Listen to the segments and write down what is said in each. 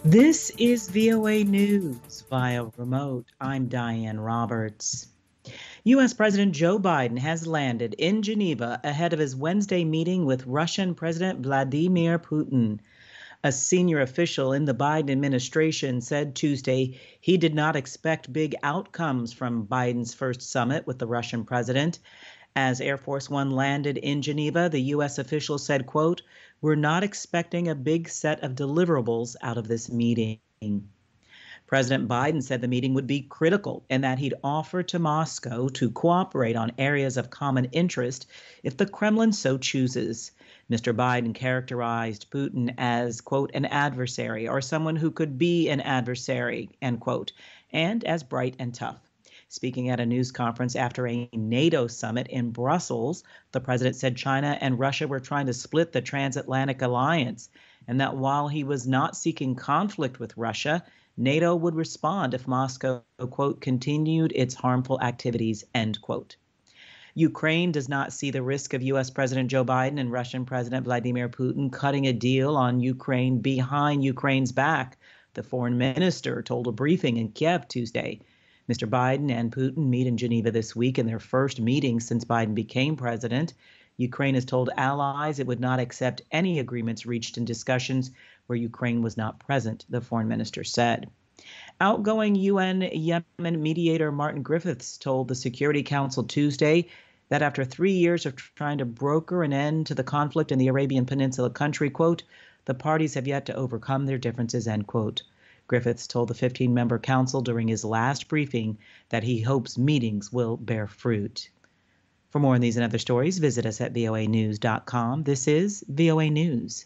This is VOA News via remote. I'm Diane Roberts. U.S. President Joe Biden has landed in Geneva ahead of his Wednesday meeting with Russian President Vladimir Putin. A senior official in the Biden administration said Tuesday he did not expect big outcomes from Biden's first summit with the Russian president. As Air Force One landed in Geneva, the U.S. official said, quote, "We're not expecting a big set of deliverables out of this meeting." President Biden said the meeting would be critical and that he'd offer to Moscow to cooperate on areas of common interest if the Kremlin so chooses. Mr. Biden characterized Putin as, quote, "an adversary or someone who could be an adversary," end quote, and as bright and tough. Speaking at a news conference after a NATO summit in Brussels, the president said China and Russia were trying to split the transatlantic alliance, and that while he was not seeking conflict with Russia, NATO would respond if Moscow, quote, "continued its harmful activities," end quote. Ukraine does not see the risk of U.S. President Joe Biden and Russian President Vladimir Putin cutting a deal on Ukraine behind Ukraine's back, the foreign minister told a briefing in Kiev Tuesday. Mr. Biden and Putin meet in Geneva this week in their first meeting since Biden became president. Ukraine has told allies it would not accept any agreements reached in discussions where Ukraine was not present, the foreign minister said. Outgoing UN-Yemen mediator Martin Griffiths told the Security Council Tuesday that after 3 years of trying to broker an end to the conflict in the Arabian Peninsula country, quote, "the parties have yet to overcome their differences," end quote. Griffiths told the 15-member council during his last briefing that he hopes meetings will bear fruit. For more on these and other stories, visit us at voanews.com. This is VOA News.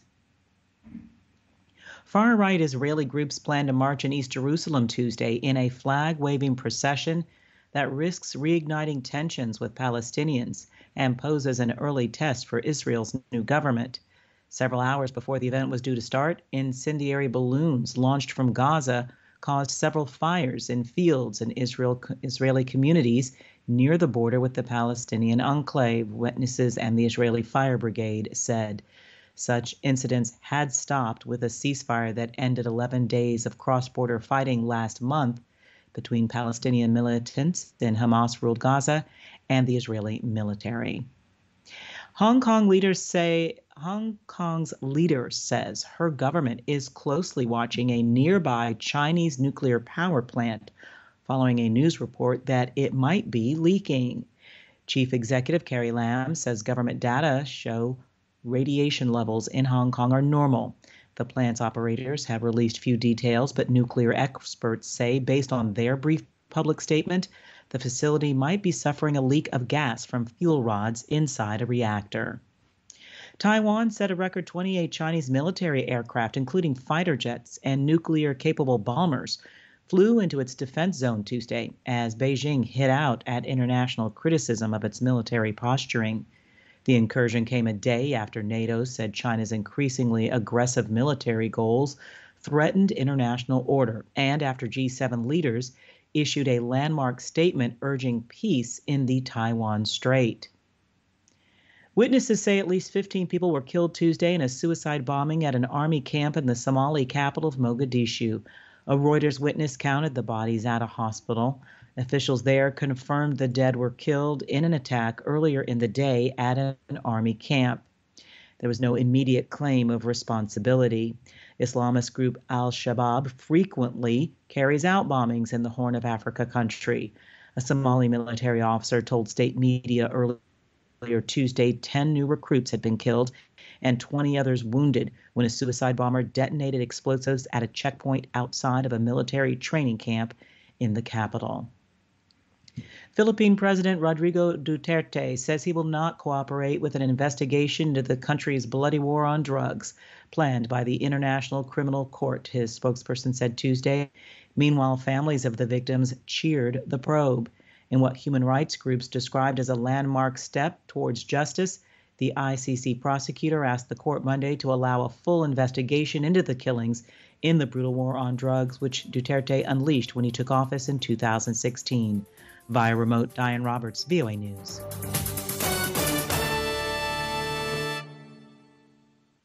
Far-right Israeli groups plan to march in East Jerusalem Tuesday in a flag-waving procession that risks reigniting tensions with Palestinians and poses an early test for Israel's new government. Several hours before the event was due to start, incendiary balloons launched from Gaza caused several fires in fields in Israeli communities near the border with the Palestinian enclave, witnesses and the Israeli Fire Brigade said. Such incidents had stopped with a ceasefire that ended 11 days of cross-border fighting last month between Palestinian militants in Hamas-ruled Gaza and the Israeli military. Hong Kong's leader says her government is closely watching a nearby Chinese nuclear power plant following a news report that it might be leaking. Chief Executive Carrie Lam says government data show radiation levels in Hong Kong are normal. The plant's operators have released few details, but nuclear experts say, based on their brief public statement, the facility might be suffering a leak of gas from fuel rods inside a reactor. Taiwan set a record 28 Chinese military aircraft, including fighter jets and nuclear-capable bombers, flew into its defense zone Tuesday as Beijing hit out at international criticism of its military posturing. The incursion came a day after NATO said China's increasingly aggressive military goals threatened international order, and after G7 leaders issued a landmark statement urging peace in the Taiwan Strait. Witnesses say at least 15 people were killed Tuesday in a suicide bombing at an army camp in the Somali capital of Mogadishu. A Reuters witness counted the bodies at a hospital. Officials there confirmed the dead were killed in an attack earlier in the day at an army camp. There was no immediate claim of responsibility. Islamist group Al-Shabaab frequently carries out bombings in the Horn of Africa country. A Somali military officer told state media earlier Tuesday 10 new recruits had been killed and 20 others wounded when a suicide bomber detonated explosives at a checkpoint outside of a military training camp in the capital. Philippine President Rodrigo Duterte says he will not cooperate with an investigation into the country's bloody war on drugs planned by the International Criminal Court, his spokesperson said Tuesday. Meanwhile, families of the victims cheered the probe. In what human rights groups described as a landmark step towards justice, the ICC prosecutor asked the court Monday to allow a full investigation into the killings in the brutal war on drugs, which Duterte unleashed when he took office in 2016. Via remote, Diane Roberts, VOA News.